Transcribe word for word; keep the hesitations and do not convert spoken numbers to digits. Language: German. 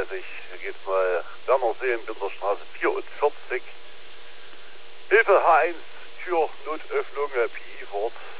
dreißig. Hier geht's mal Wernersee, Winterstraße vierundvierzig. Hilfe H eins, Tür, Notöffnung, P I fort.